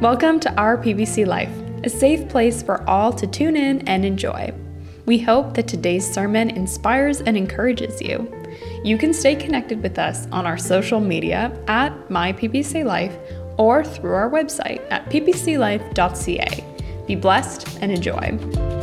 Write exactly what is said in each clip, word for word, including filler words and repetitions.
Welcome to our P B C Life, a safe place for all to tune in and enjoy. We hope that today's sermon inspires and encourages you. You can stay connected with us on our social media at My P B C Life or through our website at p b c life dot c a. Be blessed and enjoy.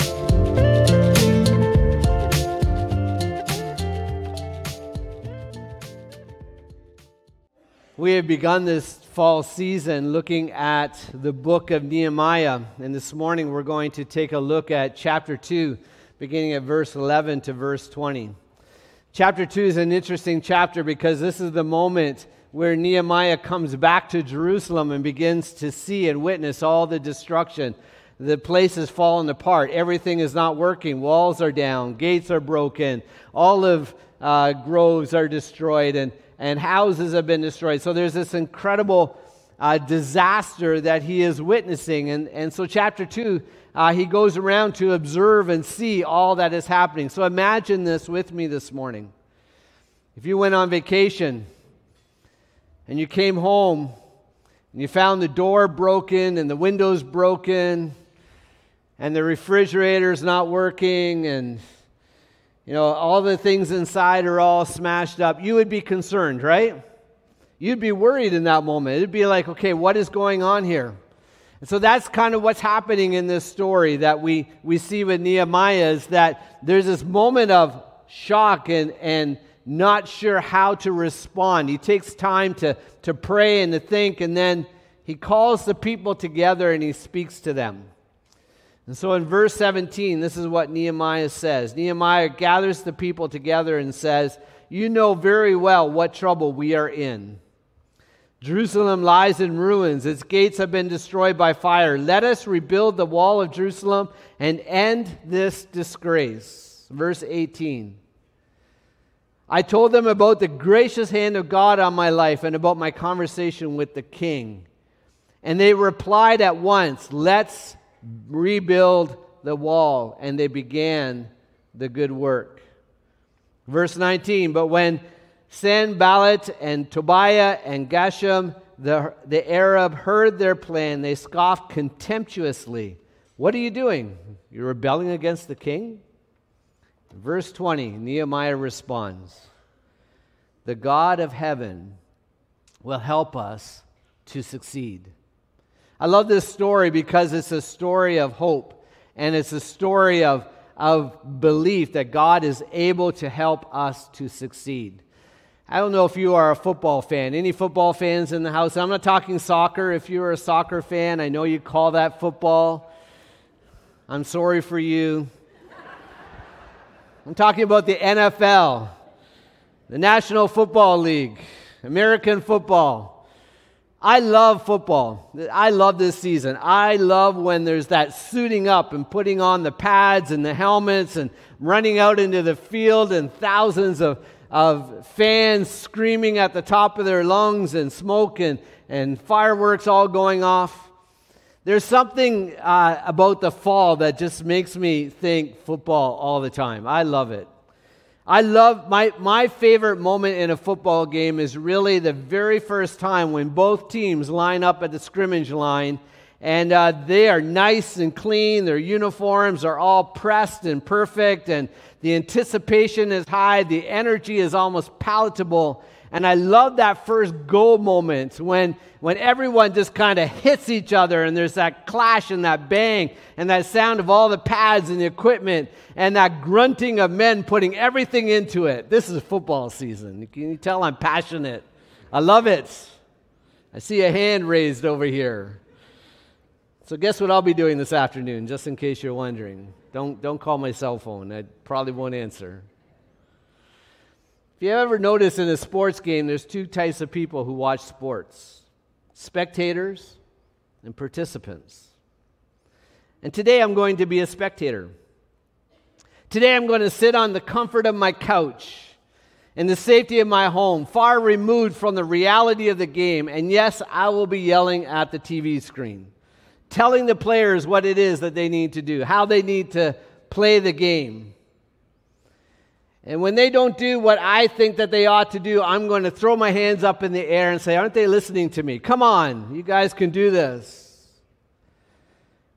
We have begun this fall season looking at the book of Nehemiah, and this morning we're going to take a look at chapter two, beginning at verse eleven to verse twenty. Chapter two is an interesting chapter because this is the moment where Nehemiah comes back to Jerusalem and begins to see and witness all the destruction. The place has fallen apart. Everything is not working. Walls are down. Gates are broken. Olive uh, groves are destroyed, and and houses have been destroyed. So there's this incredible uh, disaster that he is witnessing. And, and so chapter two, uh, he goes around to observe and see all that is happening. So imagine this with me this morning. If you went on vacation and you came home and you found the door broken and the windows broken and the refrigerator's not working and you know, all the things inside are all smashed up, you would be concerned, right? You'd be worried in that moment. It'd be like, okay, what is going on here? And so that's kind of what's happening in this story that we, we see with Nehemiah, is that there's this moment of shock and, and not sure how to respond. He takes time to, to pray and to think, and then he calls the people together and he speaks to them. And so in verse seventeen, this is what Nehemiah says. Nehemiah gathers the people together and says, "You know very well what trouble we are in. Jerusalem lies in ruins. Its gates have been destroyed by fire. Let us rebuild the wall of Jerusalem and end this disgrace." Verse eighteen. "I told them about the gracious hand of God on my life and about my conversation with the king. And they replied at once, 'Let's rebuild the wall,' and they began the good work." Verse nineteen, "But when Sanballat and Tobiah and Geshem, the, the Arab, heard their plan, they scoffed contemptuously. 'What are you doing? You're rebelling against the king?' Verse twenty, Nehemiah responds, 'The God of heaven will help us to succeed.'" I love this story because it's a story of hope, and it's a story of, of belief that God is able to help us to succeed. I don't know if you are a football fan. Any football fans in the house? I'm not talking soccer. If you're a soccer fan, I know you call that football. I'm sorry for you. I'm talking about the N F L, the National Football League, American football. I love football. I love this season. I love when there's that suiting up and putting on the pads and the helmets and running out into the field and thousands of, of fans screaming at the top of their lungs and smoke and, and fireworks all going off. There's something uh, about the fall that just makes me think football all the time. I love it. I love, my, my favorite moment in a football game is really the very first time when both teams line up at the scrimmage line and uh, they are nice and clean, their uniforms are all pressed and perfect, and the anticipation is high, the energy is almost palatable. And I love that first goal moment when, when everyone just kind of hits each other and there's that clash and that bang and that sound of all the pads and the equipment and that grunting of men putting everything into it. This is football season. Can you tell I'm passionate? I love it. I see a hand raised over here. So guess what I'll be doing this afternoon, just in case you're wondering. Don't, don't call my cell phone. I probably won't answer. If you ever notice in a sports game, there's two types of people who watch sports: spectators and participants. And today I'm going to be a spectator. Today I'm going to sit on the comfort of my couch in the safety of my home, far removed from the reality of the game. And yes, I will be yelling at the T V screen, telling the players what it is that they need to do, how they need to play the game. And when they don't do what I think that they ought to do, I'm going to throw my hands up in the air and say, aren't they listening to me? Come on, you guys can do this.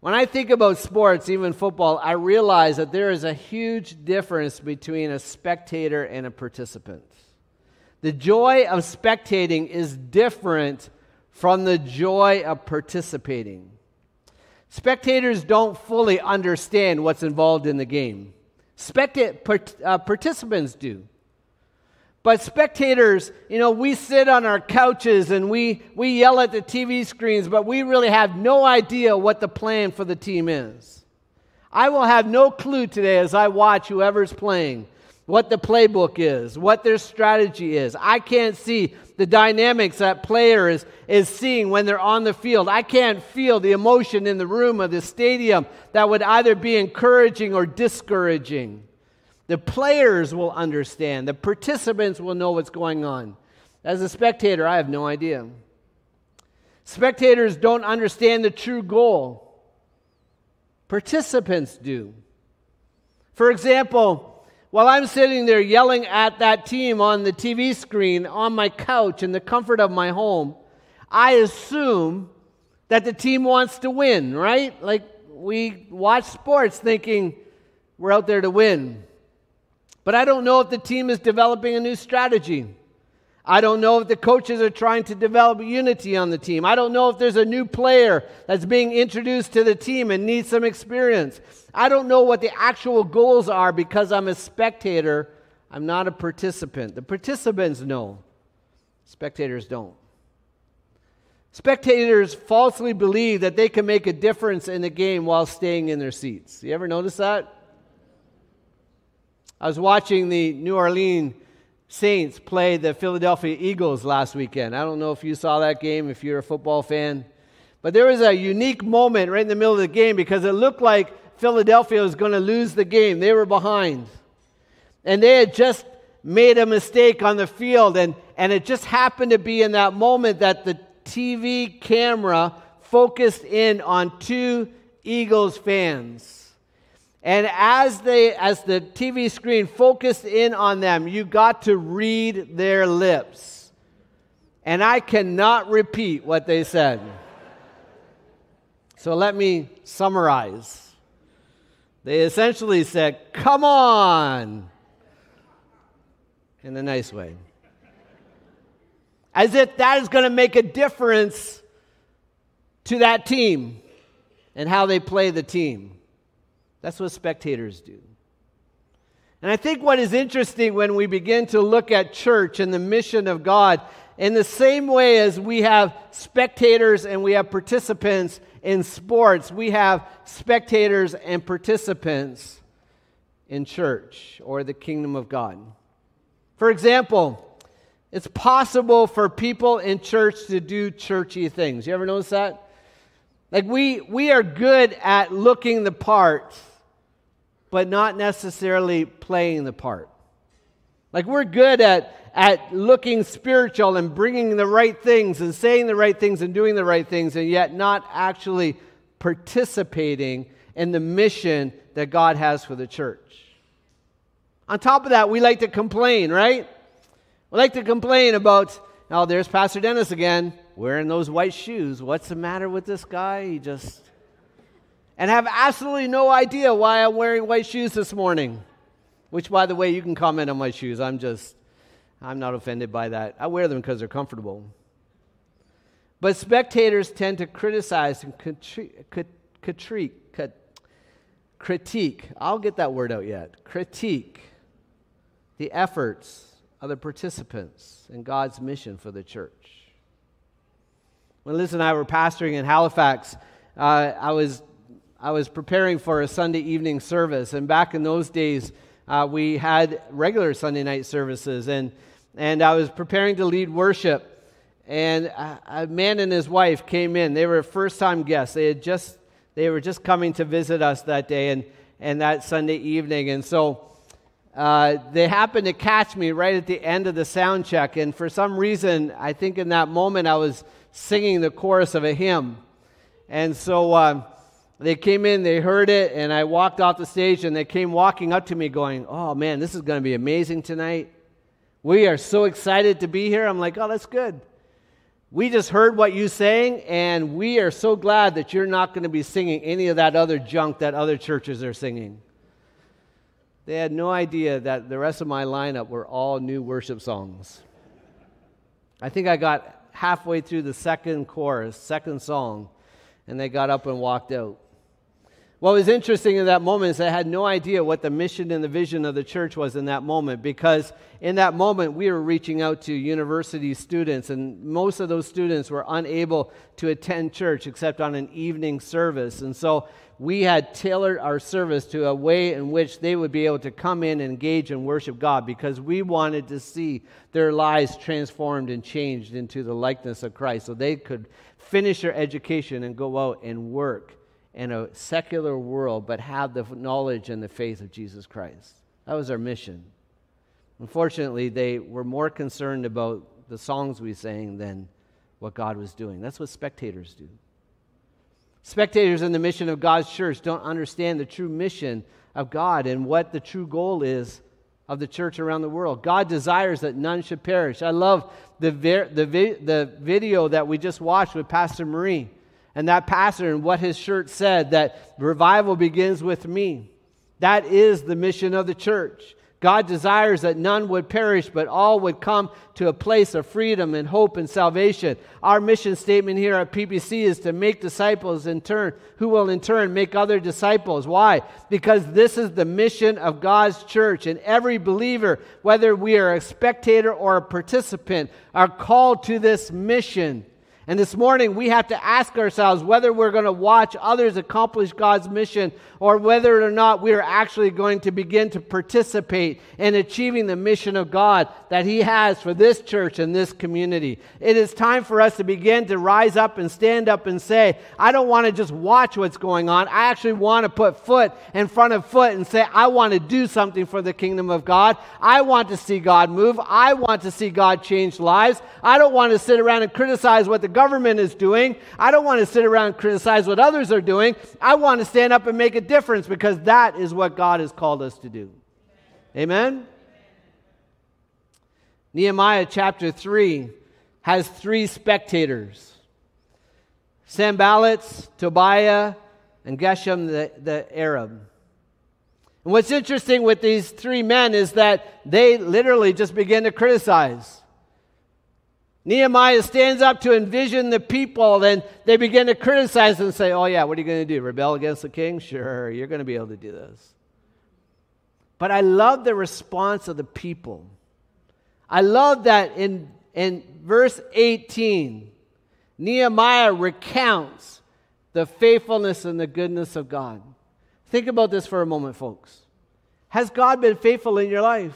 When I think about sports, even football, I realize that there is a huge difference between a spectator and a participant. The joy of spectating is different from the joy of participating. Spectators don't fully understand what's involved in the game. Specta- part, uh, participants do. But spectators, you know, we sit on our couches and we, we yell at the T V screens, but we really have no idea what the plan for the team is. I will have no clue today as I watch whoever's playing, what the playbook is, what their strategy is. I can't see the dynamics that player is, is seeing when they're on the field. I can't feel the emotion in the room of the stadium that would either be encouraging or discouraging. The players will understand. The participants will know what's going on. As a spectator, I have no idea. Spectators don't understand the true goal. Participants do. For example, while I'm sitting there yelling at that team on the T V screen, on my couch, in the comfort of my home, I assume that the team wants to win, right? Like we watch sports thinking we're out there to win. But I don't know if the team is developing a new strategy. I don't know if the coaches are trying to develop unity on the team. I don't know if there's a new player that's being introduced to the team and needs some experience. I don't know what the actual goals are because I'm a spectator. I'm not a participant. The participants know. Spectators don't. Spectators falsely believe that they can make a difference in the game while staying in their seats. You ever notice that? I was watching the New Orleans Saints play the Philadelphia Eagles last weekend. I don't know if you saw that game, if you're a football fan. But there was a unique moment right in the middle of the game because it looked like Philadelphia was going to lose the game. They were behind. And they had just made a mistake on the field. And, and it just happened to be in that moment that the T V camera focused in on two Eagles fans. And as they, as the T V screen focused in on them, you got to read their lips. And I cannot repeat what they said. So let me summarize. They essentially said, "Come on," in a nice way. As if that is going to make a difference to that team and how they play the team. That's what spectators do. And I think what is interesting when we begin to look at church and the mission of God, in the same way as we have spectators and we have participants in sports, we have spectators and participants in church or the kingdom of God. For example, it's possible for people in church to do churchy things. You ever notice that? Like we, we are good at looking the part, but not necessarily playing the part. Like we're good at, at looking spiritual and bringing the right things and saying the right things and doing the right things, and yet not actually participating in the mission that God has for the church. On top of that, we like to complain, right? We like to complain about, oh, there's Pastor Dennis again, wearing those white shoes. What's the matter with this guy? He just... And have absolutely no idea why I'm wearing white shoes this morning. Which, by the way, you can comment on my shoes. I'm just, I'm not offended by that. I wear them because they're comfortable. But spectators tend to criticize and critique, critique, I'll get that word out yet, critique the efforts of the participants in God's mission for the church. When Liz and I were pastoring in Halifax, uh, I was I was preparing for a Sunday evening service, and back in those days, uh, we had regular Sunday night services, and and I was preparing to lead worship, and a, a man and his wife came in. They were first-time guests. They had just they were just coming to visit us that day and and that Sunday evening, and so uh, they happened to catch me right at the end of the sound check, and for some reason, I think in that moment I was singing the chorus of a hymn, and so. Uh, They came in, they heard it, and I walked off the stage, and they came walking up to me going, "Oh, man, this is going to be amazing tonight. We are so excited to be here." I'm like, "Oh, that's good." We just heard what you sang, and we are so glad that you're not going to be singing any of that other junk that other churches are singing. They had no idea that the rest of my lineup were all new worship songs. I think I got halfway through the second chorus, second song, and they got up and walked out. What was interesting in that moment is I had no idea what the mission and the vision of the church was in that moment, because in that moment we were reaching out to university students, and most of those students were unable to attend church except on an evening service. And so we had tailored our service to a way in which they would be able to come in and engage and worship God, because we wanted to see their lives transformed and changed into the likeness of Christ so they could finish their education and go out and work in a secular world, but have the knowledge and the faith of Jesus Christ. That was our mission. Unfortunately, they were more concerned about the songs we sang than what God was doing. That's what spectators do. Spectators in the mission of God's church don't understand the true mission of God and what the true goal is of the church around the world. God desires that none should perish. I love the, ver- the, vi- the video that we just watched with Pastor Marie. And that pastor and what his shirt said, that revival begins with me. That is the mission of the church. God desires that none would perish, but all would come to a place of freedom and hope and salvation. Our mission statement here at P P C is to make disciples in turn, who will in turn make other disciples. Why? Because this is the mission of God's church, and every believer, whether we are a spectator or a participant, are called to this mission. And this morning, we have to ask ourselves whether we're going to watch others accomplish God's mission, or whether or not we are actually going to begin to participate in achieving the mission of God that He has for this church and this community. It is time for us to begin to rise up and stand up and say, I don't want to just watch what's going on. I actually want to put foot in front of foot and say, I want to do something for the kingdom of God. I want to see God move. I want to see God change lives. I don't want to sit around and criticize what the government is doing. I don't want to sit around and criticize what others are doing. I want to stand up and make a difference, because that is what God has called us to do. Amen? Amen? Nehemiah chapter three has three spectators: Sanballat, Tobiah, and Geshem the, the Arab. And what's interesting with these three men is that they literally just begin to criticize. Nehemiah stands up to envision the people, and they begin to criticize and say, oh yeah, what are you going to do? Rebel against the king? Sure, you're going to be able to do this. But I love the response of the people. I love that in, in verse eighteen, Nehemiah recounts the faithfulness and the goodness of God. Think about this for a moment, folks. Has God been faithful in your life?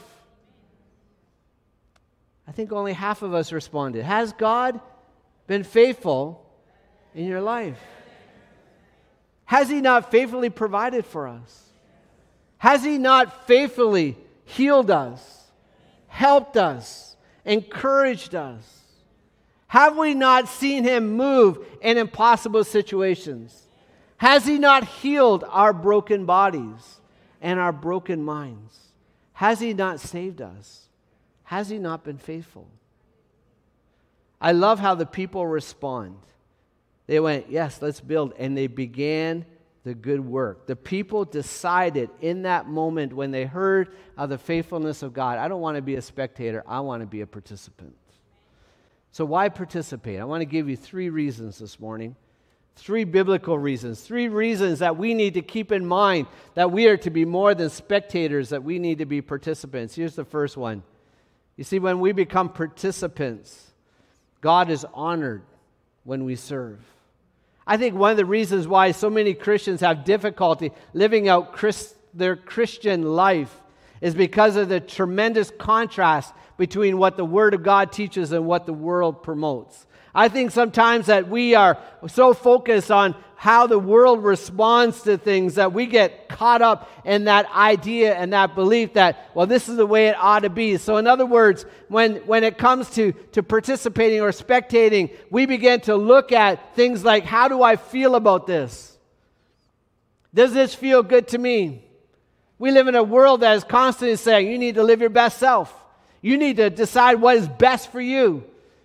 I think only half of us responded. Has God been faithful in your life? Has He not faithfully provided for us? Has He not faithfully healed us, helped us, encouraged us? Have we not seen Him move in impossible situations? Has He not healed our broken bodies and our broken minds? Has He not saved us? Has He not been faithful? I love how the people respond. They went, yes, let's build. And they began the good work. The people decided in that moment when they heard of the faithfulness of God, I don't want to be a spectator, I want to be a participant. So why participate? I want to give you three reasons this morning. Three biblical reasons. Three reasons that we need to keep in mind that we are to be more than spectators, that we need to be participants. Here's the first one. You see, when we become participants, God is honored when we serve. I think one of the reasons why so many Christians have difficulty living out Christ, their Christian life is because of the tremendous contrast between what the Word of God teaches and what the world promotes. I think sometimes that we are so focused on how the world responds to things that we get caught up in that idea and that belief that, well, this is the way it ought to be. So in other words, when, when it comes to, to participating or spectating, we begin to look at things like, how do I feel about this? Does this feel good to me? We live in a world that is constantly saying, you need to live your best self. You need to decide what is best for you.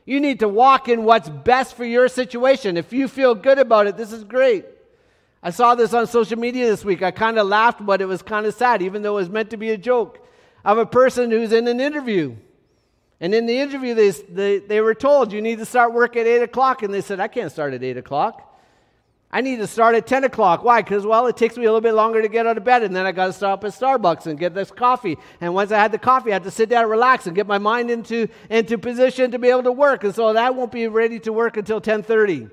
You need to walk in what's best for your situation. If you feel good about it, this is great. I saw this on social media this week. I kind of laughed, but it was kind of sad, even though it was meant to be a joke, of a person who's in an interview. And in the interview, they, they, they were told, you need to start work at eight o'clock. And they said, I can't start at eight o'clock. I need to start at ten o'clock. Why? Because, well, it takes me a little bit longer to get out of bed, and then I got to stop at Starbucks and get this coffee. And once I had the coffee, I had to sit down and relax and get my mind into, into position to be able to work. And so that won't be ready to work until ten thirty.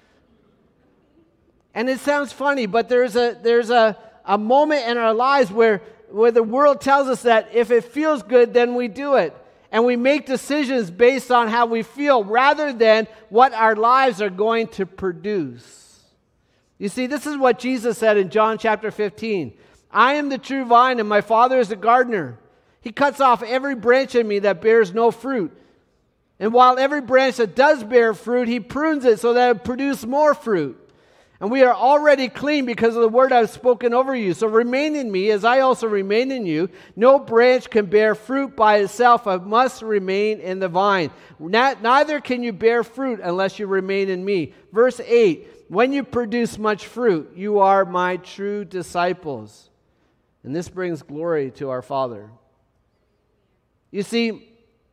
And it sounds funny, but there's a there's a, a moment in our lives where, where the world tells us that if it feels good, then we do it. And we make decisions based on how we feel rather than what our lives are going to produce. You see, this is what Jesus said in John chapter fifteen. I am the true vine, and my Father is the gardener. He cuts off every branch in me that bears no fruit. And while every branch that does bear fruit, he prunes it so that it produces more fruit. And we are already clean because of the word I've spoken over you. So remain in me as I also remain in you. No branch can bear fruit by itself. It must remain in the vine. Not, neither can you bear fruit unless you remain in me. Verse eight. When you produce much fruit, you are my true disciples. And this brings glory to our Father. You see,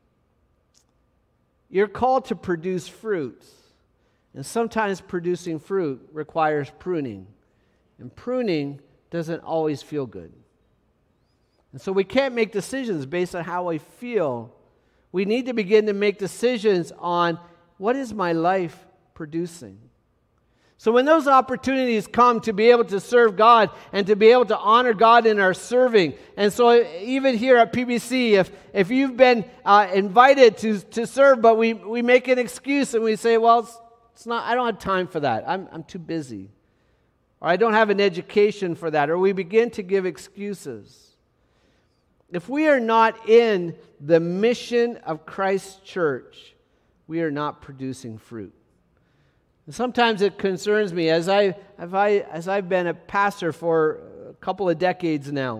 you're called to produce fruit. And sometimes producing fruit requires pruning. And pruning doesn't always feel good. And so we can't make decisions based on how I feel. We need to begin to make decisions on what is my life producing. So when those opportunities come to be able to serve God and to be able to honor God in our serving, and so even here at P B C, if, if you've been uh, invited to, to serve, but we, we make an excuse and we say, well, it's, it's not, I don't have time for that. I'm, I'm too busy. Or I don't have an education for that. Or we begin to give excuses. If we are not in the mission of Christ's church, we are not producing fruit. And sometimes it concerns me as I, as I as I've been a pastor for a couple of decades now.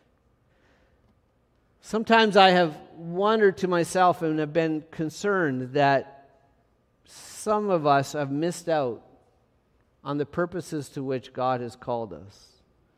Sometimes I have wondered to myself and have been concerned that some of us have missed out on the purposes to which God has called us.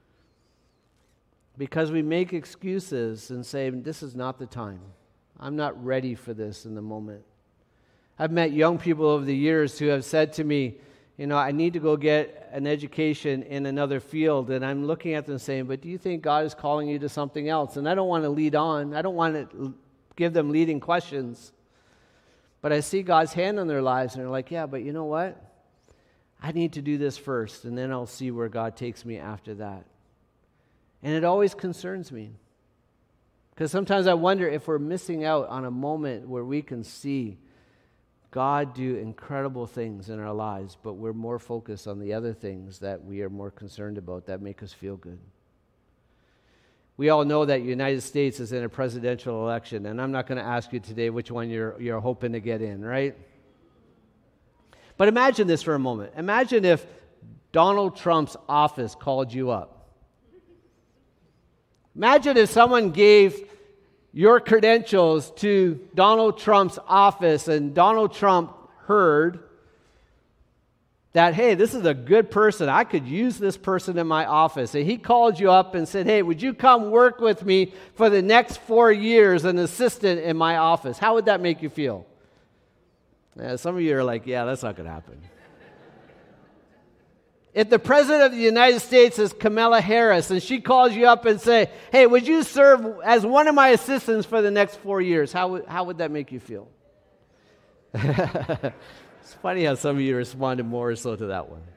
Because we make excuses and say, this is not the time. I'm not ready for this in the moment. I've met young people over the years who have said to me, you know, I need to go get an education in another field. And I'm looking at them saying, but do you think God is calling you to something else? And I don't want to lead on. I don't want to give them leading questions. But I see God's hand on their lives, and they're like, yeah, but you know what? I need to do this first, and then I'll see where God takes me after that. And it always concerns me. Because sometimes I wonder if we're missing out on a moment where we can see God do incredible things in our lives, but we're more focused on the other things that we are more concerned about that make us feel good. We all know that the United States is in a presidential election, and I'm not going to ask you today which one you're, you're hoping to get in, right? But imagine this for a moment. Imagine if Donald Trump's office called you up. Imagine if someone gave your credentials to Donald Trump's office, and Donald Trump heard that, hey, this is a good person. I could use this person in my office. And he called you up and said, hey, would you come work with me for the next four years, an assistant in my office? How would that make you feel? Yeah, some of you are like, yeah, that's not going to happen. If the President of the United States is Kamala Harris and she calls you up and say, hey, would you serve as one of my assistants for the next four years? How would, how would that make you feel? It's funny how some of you responded more so to that one.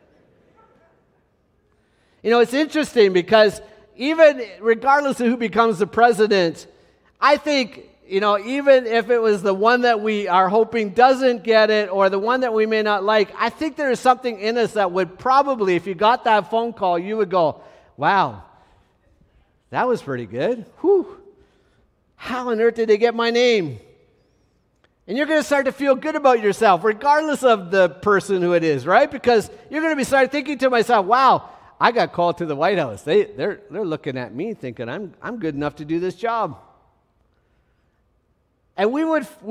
You know, it's interesting because even regardless of who becomes the president, I think, you know, even if it was the one that we are hoping doesn't get it or the one that we may not like, I think there is something in us that would probably, if you got that phone call, you would go, wow, that was pretty good. Whew. How on earth did they get my name? And you're going to start to feel good about yourself, regardless of the person who it is, right? Because you're going to be start thinking to myself, wow, I got called to the White House. They, they're, they're looking at me thinking I'm, I'm good enough to do this job. And we would, we would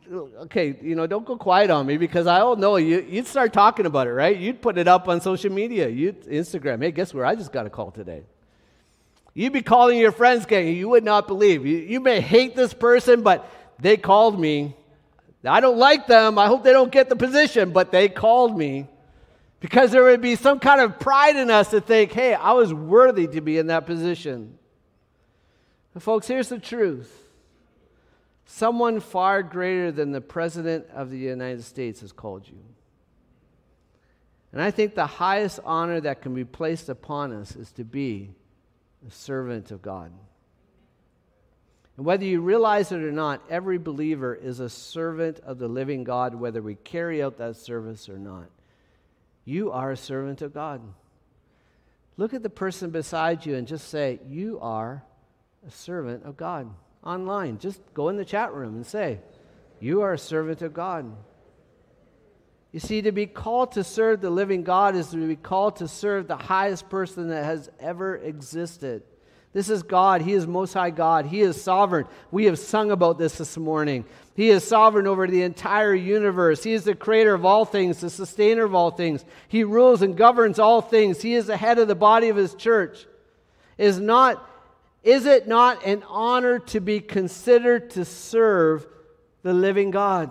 okay, you know, don't go quiet on me because I all know you, you'd start talking about it, right? You'd put it up on social media, you'd Instagram. Hey, guess where I just got a call today? You'd be calling your friends, gang. You would not believe. You, you may hate this person, but they called me. I don't like them. I hope they don't get the position, but they called me. Because there would be some kind of pride in us to think, hey, I was worthy to be in that position. And folks, here's the truth. Someone far greater than the President of the United States has called you. And I think the highest honor that can be placed upon us is to be a servant of God. And whether you realize it or not, every believer is a servant of the living God, whether we carry out that service or not. You are a servant of God. Look at the person beside you and just say, you are a servant of God. Online, just go in the chat room and say, you are a servant of God. You see, to be called to serve the living God is to be called to serve the highest person that has ever existed. This is God. He is Most High God. He is sovereign. We have sung about this this morning. He is sovereign over the entire universe. He is the creator of all things, the sustainer of all things. He rules and governs all things. He is the head of the body of His church. Is not, is it not an honor to be considered to serve the living God?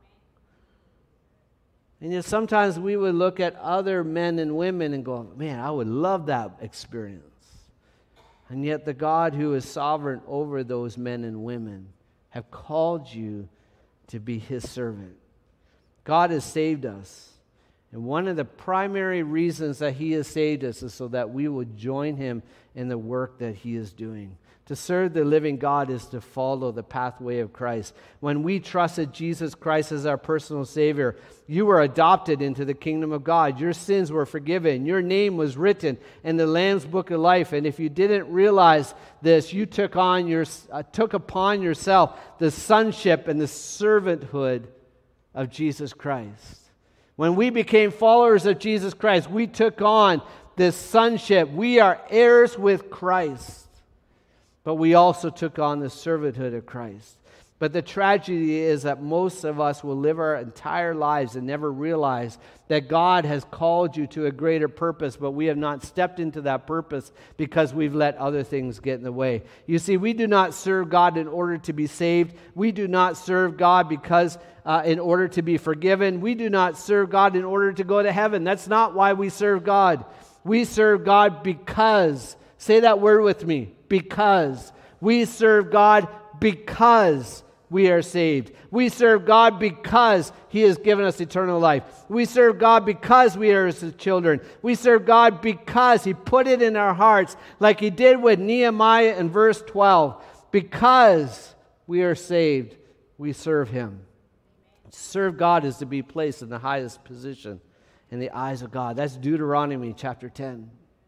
And yet sometimes we would look at other men and women and go, man, I would love that experience. And yet the God who is sovereign over those men and women have called you to be His servant. God has saved us. And one of the primary reasons that He has saved us is so that we would join Him in the work that He is doing. To serve the living God is to follow the pathway of Christ. When we trusted Jesus Christ as our personal Savior, you were adopted into the kingdom of God. Your sins were forgiven. Your name was written in the Lamb's Book of Life. And if you didn't realize this, you took on your uh, took upon yourself the sonship and the servanthood of Jesus Christ. When we became followers of Jesus Christ, we took on this sonship. We are heirs with Christ. But we also took on the servanthood of Christ. But the tragedy is that most of us will live our entire lives and never realize that God has called you to a greater purpose, but we have not stepped into that purpose because we've let other things get in the way. You see, we do not serve God in order to be saved. We do not serve God because uh, in order to be forgiven. We do not serve God in order to go to heaven. That's not why we serve God. We serve God because, say that word with me, because. We serve God because we are saved. We serve God because He has given us eternal life. We serve God because we are His children. We serve God because He put it in our hearts like He did with Nehemiah in verse twelve. Because we are saved, we serve Him. To serve God is to be placed in the highest position in the eyes of God. That's Deuteronomy chapter ten.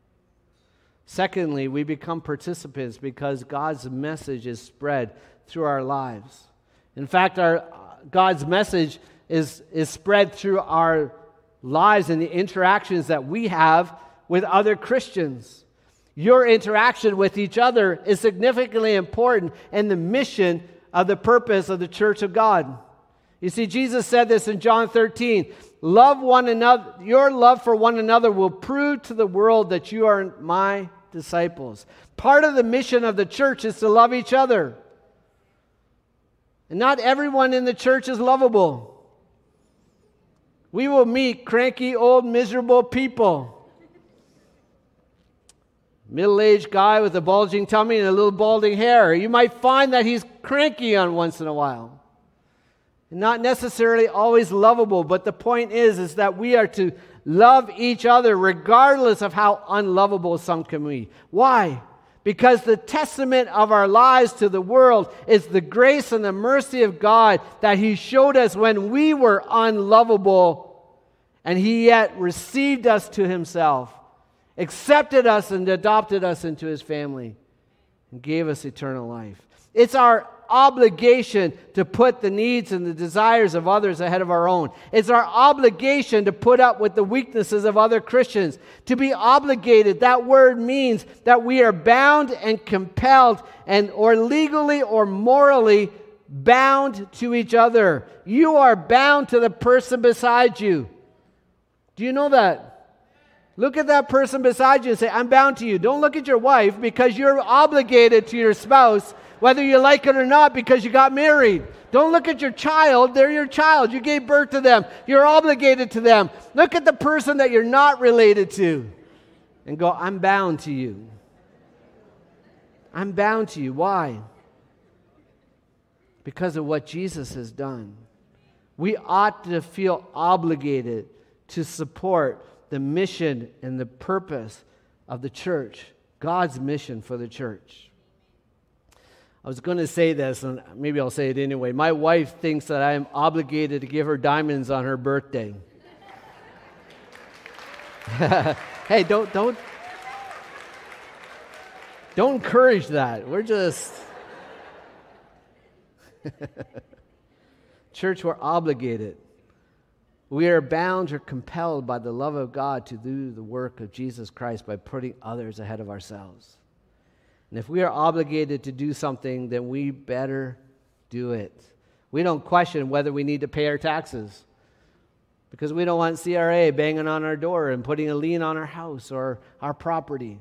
Secondly, we become participants because God's message is spread through our lives. In fact, our God's message is, is spread through our lives and the interactions that we have with other Christians. Your interaction with each other is significantly important in the mission of the purpose of the church of God. You see, Jesus said this in John thirteen, love one another. Your love for one another will prove to the world that you are my disciples. Part of the mission of the church is to love each other. And not everyone in the church is lovable. We will meet cranky, old, miserable people. Middle-aged guy with a bulging tummy and a little balding hair. You might find that he's cranky on once in a while. Not necessarily always lovable, but the point is, is that we are to love each other regardless of how unlovable some can be. Why? Because the testament of our lives to the world is the grace and the mercy of God that He showed us when we were unlovable, and He yet received us to Himself, accepted us and adopted us into His family, and gave us eternal life. It's our obligation to put the needs and the desires of others ahead of our own. It's our obligation to put up with the weaknesses of other Christians. To be obligated, that word means that we are bound and compelled and or legally or morally bound to each other. You are bound to the person beside you. Do you know that? Look at that person beside you and say, I'm bound to you. Don't look at your wife, because you're obligated to your spouse, whether you like it or not, because you got married. Don't look at your child. They're your child. You gave birth to them. You're obligated to them. Look at the person that you're not related to and go, I'm bound to you. I'm bound to you. Why? Because of what Jesus has done. We ought to feel obligated to support the mission and the purpose of the church, God's mission for the church. I was going to say this, and maybe I'll say it anyway. My wife thinks that I am obligated to give her diamonds on her birthday. Hey, don't don't don't encourage that. We're just church. We're obligated. We are bound or compelled by the love of God to do the work of Jesus Christ by putting others ahead of ourselves. And if we are obligated to do something, then we better do it. We don't question whether we need to pay our taxes, because we don't want C R A banging on our door and putting a lien on our house or our property.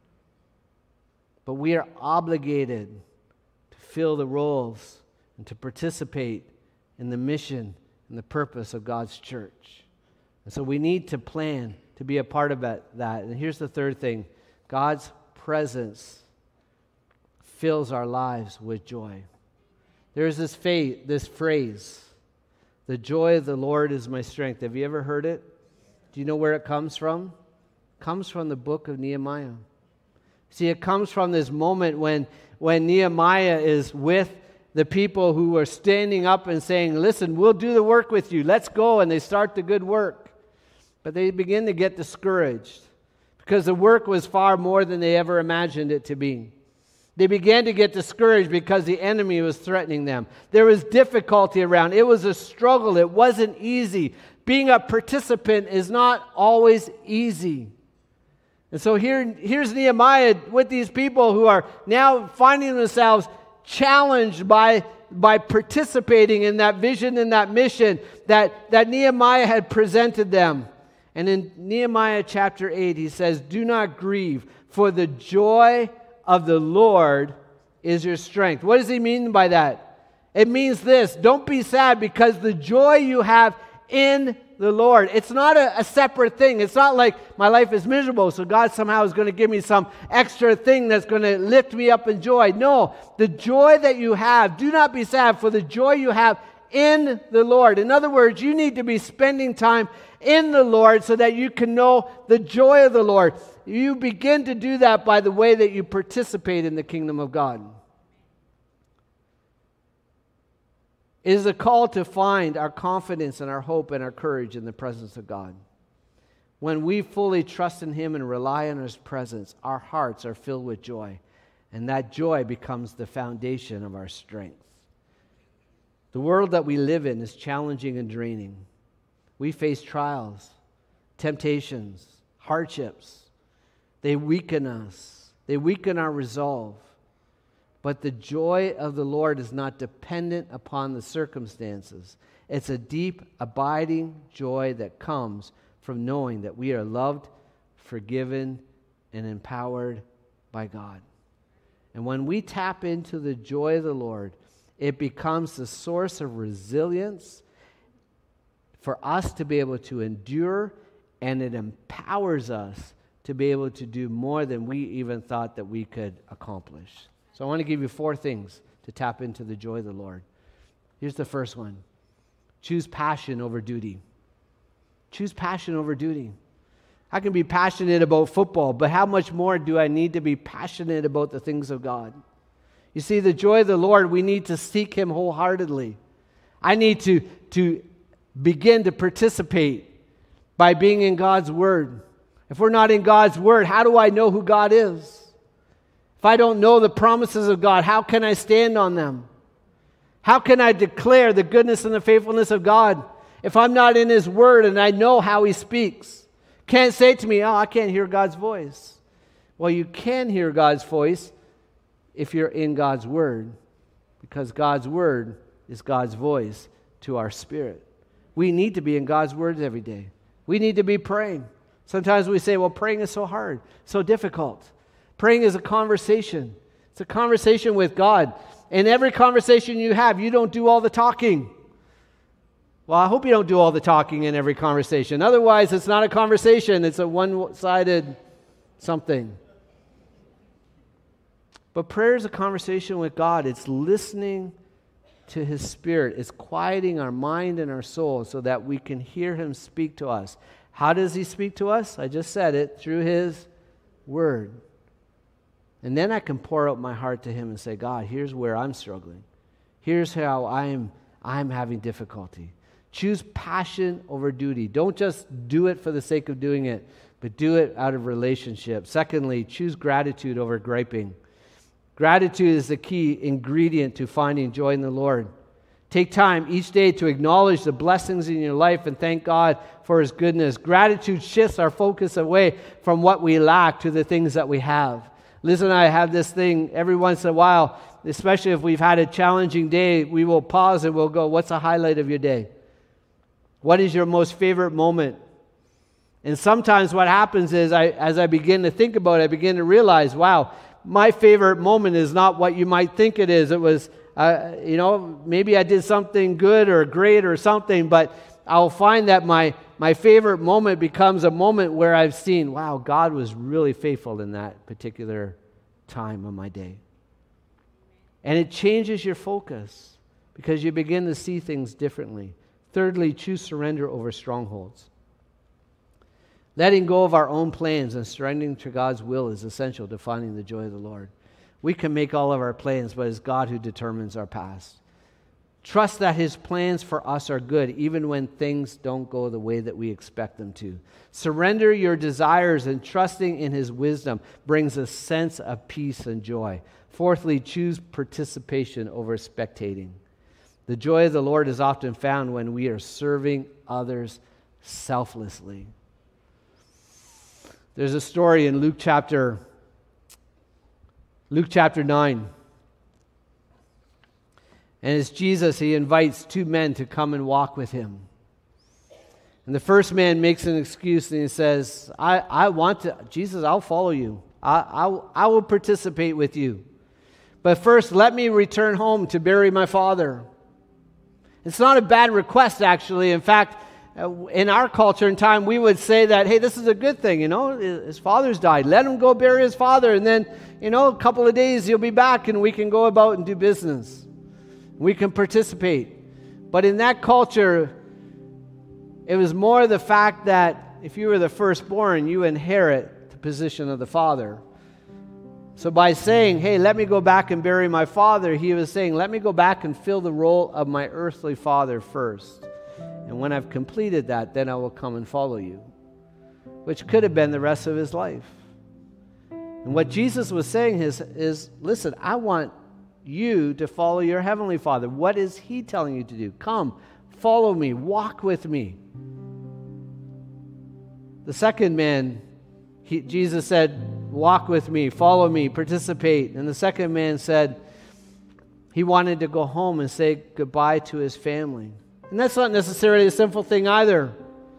But we are obligated to fill the roles and to participate in the mission and the purpose of God's church. And so we need to plan to be a part of that. And here's the third thing. God's presence fills our lives with joy. There's this faith, this phrase, the joy of the Lord is my strength. Have you ever heard it? Do you know where it comes from? It comes from the book of Nehemiah. See, it comes from this moment when, when Nehemiah is with the people who are standing up and saying, listen, we'll do the work with you. Let's go. And they start the good work. But they begin to get discouraged because the work was far more than they ever imagined it to be. They began to get discouraged because the enemy was threatening them. There was difficulty around. It was a struggle. It wasn't easy. Being a participant is not always easy. And so here, here's Nehemiah with these people who are now finding themselves challenged by, by participating in that vision and that mission that, that Nehemiah had presented them. And in Nehemiah chapter eight, he says, do not grieve, for the joy of the Lord is your strength. What does he mean by that? It means this: don't be sad, because the joy you have in the Lord. It's not a, a separate thing. It's not like my life is miserable, so God somehow is going to give me some extra thing that's going to lift me up in joy. No, the joy that you have, do not be sad, for the joy you have in the Lord. In other words, you need to be spending time in the Lord so that you can know the joy of the Lord. You begin to do that by the way that you participate in the kingdom of God. It is a call to find our confidence and our hope and our courage in the presence of God. When we fully trust in Him and rely on His presence, our hearts are filled with joy, and that joy becomes the foundation of our strength. The world that we live in is challenging and draining. We face trials, temptations, hardships. They weaken us. They weaken our resolve. But the joy of the Lord is not dependent upon the circumstances. It's a deep, abiding joy that comes from knowing that we are loved, forgiven, and empowered by God. And when we tap into the joy of the Lord, it becomes the source of resilience for us to be able to endure, and it empowers us to be able to do more than we even thought that we could accomplish. So I want to give you four things to tap into the joy of the Lord. Here's the first one. Choose passion over duty. Choose passion over duty. I can be passionate about football, but how much more do I need to be passionate about the things of God? You see, the joy of the Lord, we need to seek Him wholeheartedly. I need to, to begin to participate by being in God's Word. If we're not in God's Word, how do I know who God is? If I don't know the promises of God, how can I stand on them? How can I declare the goodness and the faithfulness of God if I'm not in His Word and I know how He speaks? Can't say to me, oh, I can't hear God's voice. Well, you can hear God's voice if you're in God's Word, because God's word is God's voice to our spirit. We need to be in God's word every day. We need to be praying. Sometimes we say, well, praying is so hard, so difficult. Praying is a conversation. It's a conversation with God. In every conversation you have, you don't do all the talking. Well, I hope you don't do all the talking in every conversation. Otherwise, it's not a conversation. It's a one-sided something. But prayer is a conversation with God. It's listening to His Spirit. It's quieting our mind and our soul so that we can hear Him speak to us. How does He speak to us? I just said it, through His Word. And then I can pour out my heart to Him and say, God, here's where I'm struggling. Here's how I'm, I'm having difficulty. Choose passion over duty. Don't just do it for the sake of doing it, but do it out of relationship. Secondly, choose gratitude over griping. Gratitude is the key ingredient to finding joy in the Lord. Take time each day to acknowledge the blessings in your life and thank God for His goodness. Gratitude shifts our focus away from what we lack to the things that we have. Liz and I have this thing every once in a while, especially if we've had a challenging day, we will pause and we'll go, what's the highlight of your day? What is your most favorite moment? And sometimes what happens is, I, as I begin to think about it, I begin to realize, wow, my favorite moment is not what you might think it is. It was, uh, you know, maybe I did something good or great or something, but I'll find that my, my favorite moment becomes a moment where I've seen, wow, God was really faithful in that particular time of my day. And it changes your focus because you begin to see things differently. Thirdly, choose surrender over strongholds. Letting go of our own plans and surrendering to God's will is essential to finding the joy of the Lord. We can make all of our plans, but it's God who determines our past. Trust that His plans for us are good, even when things don't go the way that we expect them to. Surrender your desires and trusting in His wisdom brings a sense of peace and joy. Fourthly, choose participation over spectating. The joy of the Lord is often found when we are serving others selflessly. There's a story in Luke chapter, Luke chapter nine. And it's Jesus, He invites two men to come and walk with Him. And the first man makes an excuse and he says, I, I want to, Jesus, I'll follow you. I, I, I will participate with you. But first, let me return home to bury my father. It's not a bad request, actually. In fact, in our culture and time, we would say that, hey, this is a good thing, you know, his father's died. Let him go bury his father, and then, you know, a couple of days he'll be back and we can go about and do business. We can participate. But in that culture, it was more the fact that if you were the firstborn, you inherit the position of the father. So by saying, hey, let me go back and bury my father, he was saying, let me go back and fill the role of my earthly father first. And when I've completed that, then I will come and follow you. Which could have been the rest of his life. And what Jesus was saying is, is listen, I want you to follow your heavenly Father. What is He telling you to do? Come, follow me, walk with me. The second man, he, Jesus said, walk with me, follow me, participate. And the second man said he wanted to go home and say goodbye to his family. And that's not necessarily a sinful thing either.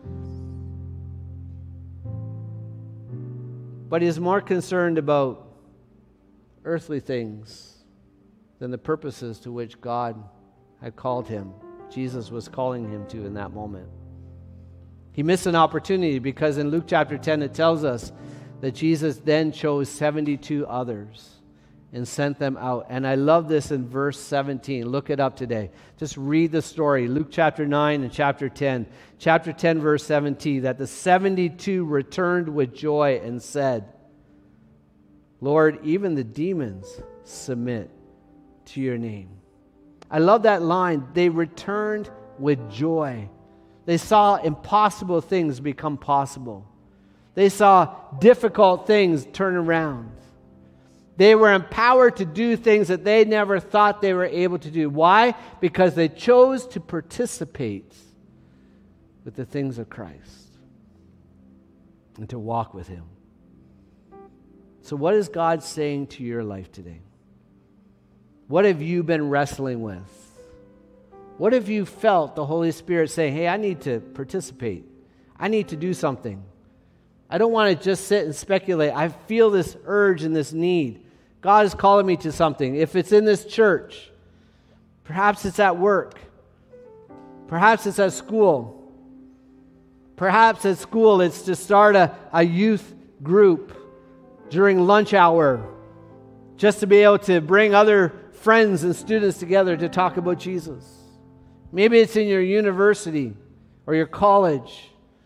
But he's more concerned about earthly things than the purposes to which God had called him. Jesus was calling him to in that moment. He missed an opportunity because in Luke chapter ten it tells us that Jesus then chose seventy-two others and sent them out. And I love this in verse seventeen. Look it up today. Just read the story. Luke chapter nine and chapter ten. Chapter ten, verse seventeen, that the seventy-two returned with joy and said, Lord, even the demons submit to your name. I love that line. They returned with joy. They saw impossible things become possible. They saw difficult things turn around. They were empowered to do things that they never thought they were able to do. Why? Because they chose to participate with the things of Christ and to walk with Him. So what is God saying to your life today? What have you been wrestling with? What have you felt the Holy Spirit say, hey, I need to participate. I need to do something. I don't want to just sit and speculate. I feel this urge and this need. God is calling me to something. If it's in this church, perhaps it's at work. Perhaps it's at school. Perhaps at school it's to start a, a youth group during lunch hour, just to be able to bring other friends and students together to talk about Jesus. Maybe it's in your university or your college,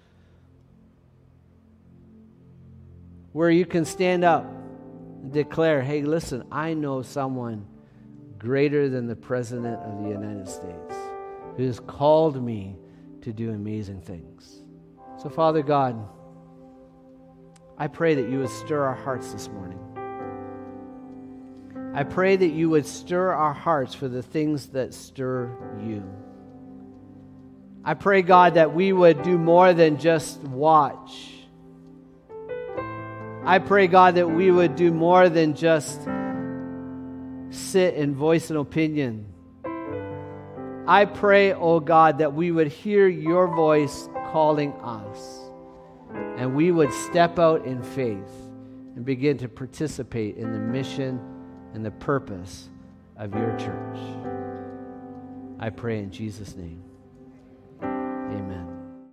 where you can stand up and declare, hey, listen, I know someone greater than the President of the United States who has called me to do amazing things. So, Father God, I pray that you would stir our hearts this morning. I pray that you would stir our hearts for the things that stir you. I pray, God, that we would do more than just watch. I pray, God, that we would do more than just sit and voice an opinion. I pray, oh God, that we would hear your voice calling us, and we would step out in faith and begin to participate in the mission and the purpose of your church. I pray in Jesus' name. Amen.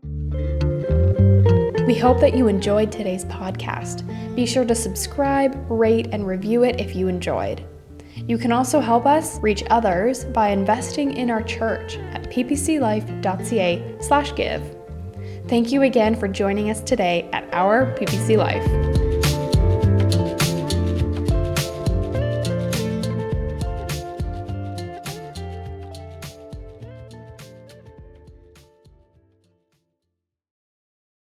We hope that you enjoyed today's podcast. Be sure to subscribe, rate, and review it if you enjoyed. You can also help us reach others by investing in our church at ppclife.ca slash give. Thank you again for joining us today at our P P C Life.